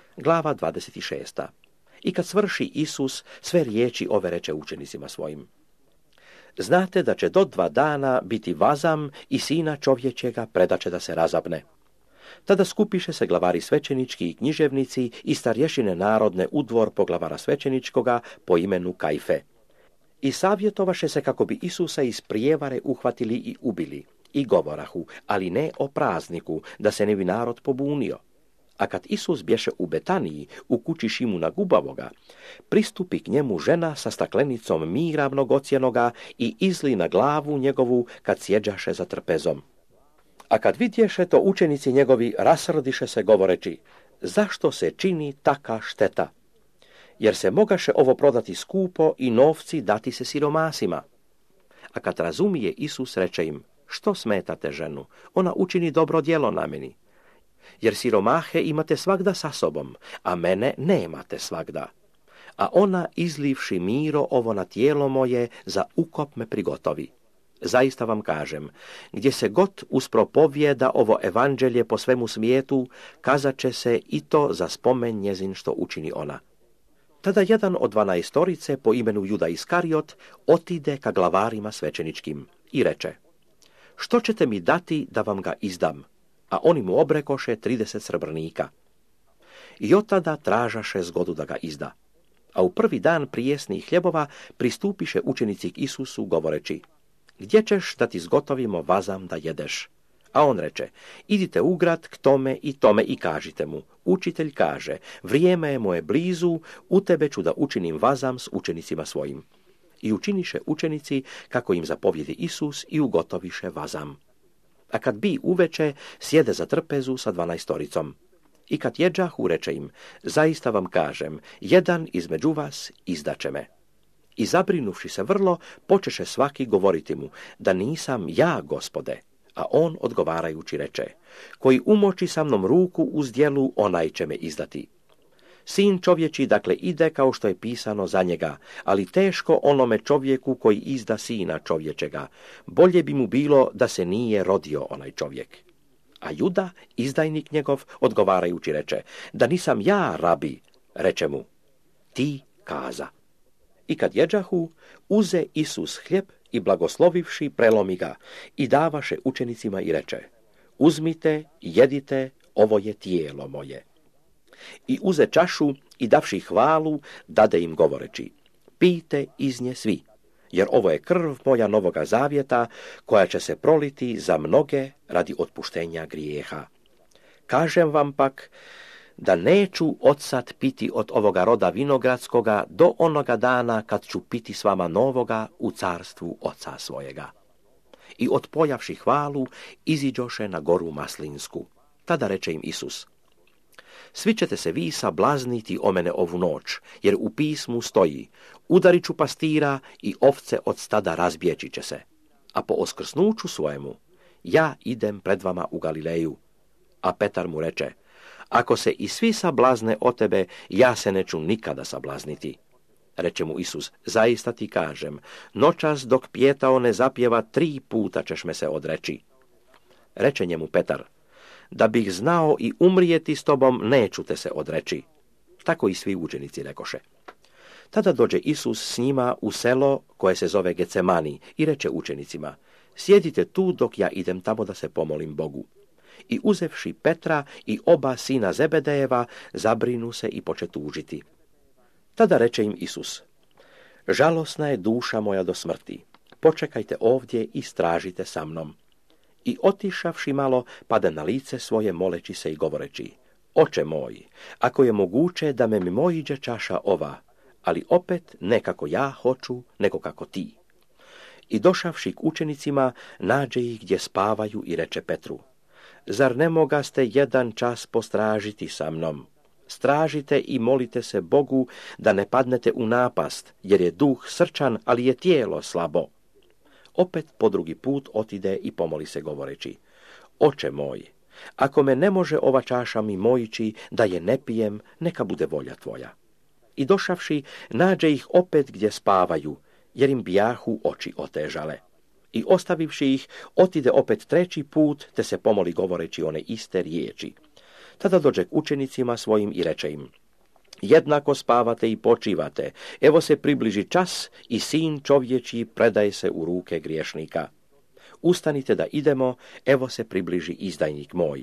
Glava 26. I kad svrši Isus, sve riječi ove reče učenicima svojim. Znate da će do 2 dana biti vazam i sina čovječega predaće da se razapne. Tada skupiše se glavari svećenički i književnici i starješine narodne u dvor poglavara svećeničkoga po imenu Kajfe. I savjetovaše se kako bi Isusa iz prijevare uhvatili i ubili. I govorahu, ali ne o prazniku, da se ne bi narod pobunio. A kad Isus bješe u Betaniji, u kući Šimuna Gubavoga, pristupi k njemu žena sa staklenicom mira mnogocijenoga i izli na glavu njegovu kad sjeđaše za trpezom. A kad vidješe to, učenici njegovi rasrdiše se govoreći, zašto se čini taka šteta? Jer se mogaše ovo prodati skupo i novci dati se siromasima. A kad razumije Isus, reče im, što smetate ženu? Ona učini dobro djelo na meni. Jer siromahe imate svagda sa sobom, a mene nemate svagda. A ona, izlivši miro ovo na tijelo moje, za ukop me prigotovi. Zaista vam kažem, gdje se god uspropovijeda ovo evanđelje po svemu svijetu, kazat će se i to za spomen njezin što učini ona. Tada jedan od 12 po imenu Juda Iskariot otide ka glavarima svećeničkim i reče, što ćete mi dati da vam ga izdam? A oni mu obrekoše 30 srebrnika. I od tada tražaše zgodu da ga izda. A u prvi dan prijesnih hljebova pristupiše učenici k Isusu govoreći, gdje ćeš da ti zgotovimo vazam da jedeš? A on reče, idite u grad k tome i kažite mu, učitelj kaže, vrijeme je moje blizu, u tebe ću da učinim vazam s učenicima svojim. I učiniše učenici kako im zapovjedi Isus i ugotoviše vazam. A kad bi uveče, sjede za trpezu sa 12. I kad jeđahu, reče im, zaista vam kažem, jedan između vas izdaće me. I zabrinuvši se vrlo, počeše svaki govoriti mu, da nisam ja, Gospode. A on odgovarajući reče, koji umoči sa mnom ruku uz djelu, onaj će me izdati. Sin čovječi dakle ide kao što je pisano za njega, ali teško onome čovjeku koji izda sina čovječega. Bolje bi mu bilo da se nije rodio onaj čovjek. A Juda, izdajnik njegov, odgovarajući reče, da nisam ja, rabi, reče mu, ti kaza. I kad jeđahu, uze Isus hljeb i blagoslovivši prelomi ga i davaše učenicima i reče, uzmite, jedite, ovo je tijelo moje. I uze čašu i davši hvalu, dade im govoreći, pijte iz nje svi, jer ovo je krv moja novoga zavjeta, koja će se proliti za mnoge radi otpuštenja grijeha. Kažem vam pak, da neću odsad piti od ovoga roda vinogradskoga do onoga dana kad ću piti s vama novoga u carstvu oca svojega. I odpojavši hvalu, iziđoše na goru Maslinsku. Tada reče im Isus, svi ćete se vi sablazniti o mene ovu noć, jer u pismu stoji, udarit ću pastira i ovce od stada razbjeći će se. A po oskrsnuću svojemu, ja idem pred vama u Galileju. A Petar mu reče, ako se i svi sablazne o tebe, ja se neću nikada sablazniti. Reče mu Isus, zaista ti kažem, noćas dok pjetao ne zapjeva 3 puta ćeš me se odreći. Reče njemu Petar, da bih znao i umrijeti s tobom, neću te se odreći. Tako i svi učenici rekoše. Tada dođe Isus s njima u selo koje se zove Gecemani i reče učenicima, sjedite tu dok ja idem tamo da se pomolim Bogu. I uzevši Petra i oba sina Zebedejeva, zabrinu se i poče tužiti. Tada reče im Isus, žalosna je duša moja do smrti, počekajte ovdje i stražite sa mnom. I otišavši malo, pade na lice svoje moleći se i govoreći, oče moj, ako je moguće da me mimoiđe čaša ova, ali opet ne kako ja hoću, nego kako ti. I došavši k učenicima, nađe ih gdje spavaju i reče Petru, zar ne mogaste jedan čas postražiti sa mnom? Stražite i molite se Bogu da ne padnete u napast, jer je duh srčan, ali je tijelo slabo. Opet po drugi put otide i pomoli se govoreći, oče moj, ako me ne može ova čaša mimoići da je ne pijem, neka bude volja tvoja. I došavši, nađe ih opet gdje spavaju, jer im bijahu oči otežale. I ostavivši ih, otide opet 3. put, te se pomoli govoreći one iste riječi. Tada dođe k učenicima svojim i reče im: jednako spavate i počivate, evo se približi čas i sin čovječji predaje se u ruke griješnika. Ustanite da idemo, evo se približi izdajnik moj.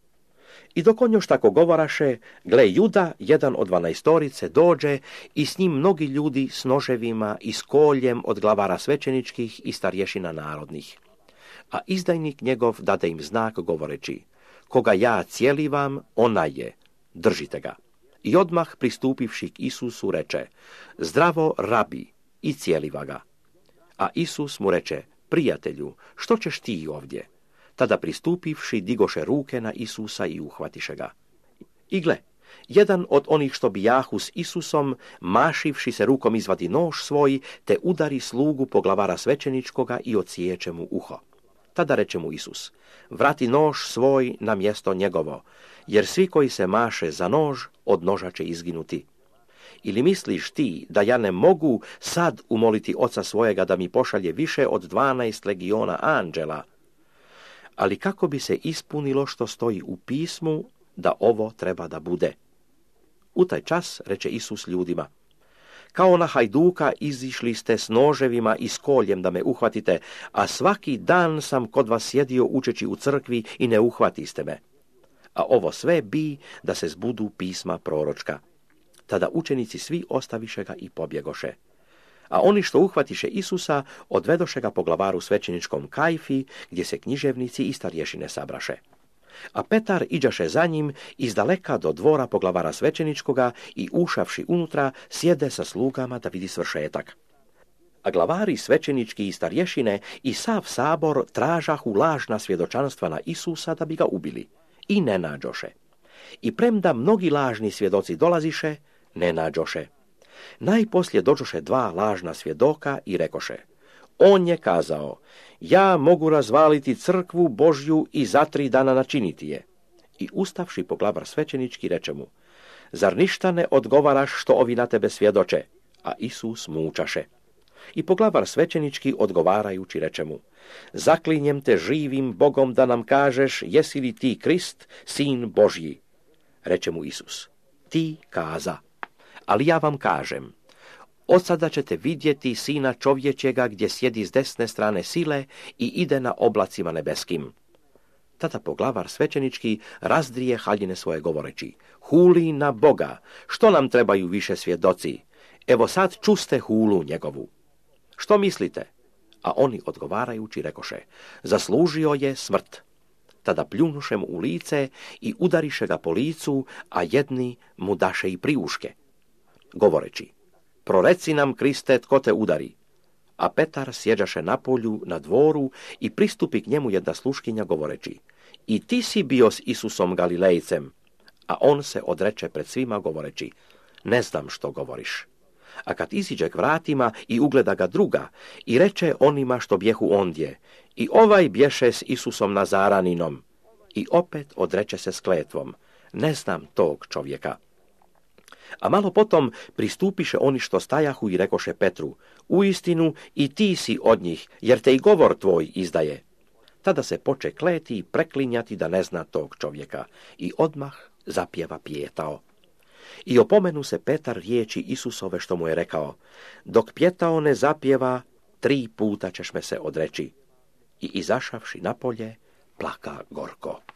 I dok on još tako govoraše, gle, Juda, jedan od 12 dođe i s njim mnogi ljudi s noževima i s koljem od glavara svećeničkih i starješina narodnih. A izdajnik njegov dade im znak govoreći: koga ja cijelivam, onaj je, držite ga. I odmah pristupivši k Isusu reče: zdravo, rabi, i cijeliva ga. A Isus mu reče: prijatelju, što ćeš ti ovdje? Tada pristupivši, digoše ruke na Isusa i uhvatiše ga. I gle, jedan od onih što bijahu s Isusom, mašivši se rukom, izvadi nož svoj, te udari slugu poglavara svećeničkoga i odsječe mu uho. Tada reče mu Isus: vrati nož svoj na mjesto njegovo, jer svi koji se maše za nož, od noža će izginuti. Ili misliš ti da ja ne mogu sad umoliti oca svojega da mi pošalje više od 12 legiona anđela? Ali kako bi se ispunilo što stoji u pismu, da ovo treba da bude? U taj čas reče Isus ljudima: kao na hajduka izišli ste s noževima i s koljem da me uhvatite, a svaki dan sam kod vas sjedio učeći u crkvi i ne uhvatiste me. A ovo sve bi da se zbudu pisma proročka. Tada učenici svi ostaviše ga i pobjegoše. A oni što uhvatiše Isusa, odvedoše ga po glavaru svećeničkom Kajfi, gdje se književnici i starješine sabraše. A Petar iđaše za njim izdaleka do dvora poglavara svećeničkoga i ušavši unutra, sjede sa slugama da vidi svršetak. A glavari svećenički i starješine i sav sabor tražahu lažna svjedočanstva na Isusa da bi ga ubili. I ne nađoše. I premda mnogi lažni svjedoci dolaziše, ne nađoše. Najposlije dođoše 2 lažna svjedoka i rekoše: on je kazao: ja mogu razvaliti crkvu Božju i za 3 dana načiniti je. I ustavši poglavar svećenički reče mu: zar ništa ne odgovaraš što ovi na tebe svjedoče? A Isus mučaše. I poglavar svećenički odgovarajući reče mu: zaklinjem te živim Bogom da nam kažeš, jesi li ti Krist, sin Božji? Reče mu Isus: ti kaza. Ali ja vam kažem, od sada ćete vidjeti sina čovječega gdje sjedi s desne strane sile i ide na oblacima nebeskim. Tada poglavar svećenički razdrije haljine svoje govoreći: huli na Boga, što nam trebaju više svjedoci? Evo sad čuste hulu njegovu. Što mislite? A oni odgovarajući rekoše: zaslužio je smrt. Tada pljunuše mu u lice i udariše ga po licu, a jedni mu daše i priuške, govoreći: proreci nam, Kriste, tko te udari? A Petar sjeđaše na polju, na dvoru, i pristupi k njemu jedna sluškinja govoreći: i ti si bio s Isusom Galilejcem. A on se odreče pred svima govoreći: ne znam što govoriš. A kad iziđe k vratima i ugleda ga druga, i reče onima što bjehu ondje: i ovaj bješe s Isusom Nazaraninom. I opet odreče se s kletvom: ne znam tog čovjeka. A malo potom pristupiše oni što stajahu i rekoše Petru: uistinu i ti si od njih, jer te i govor tvoj izdaje. Tada se poče kleti i preklinjati da ne zna tog čovjeka, i odmah zapjeva pjetao. I opomenu se Petar riječi Isusove što mu je rekao: dok pjetao ne zapjeva, 3 puta ćeš me se odreći. I izašavši napolje, plaka gorko.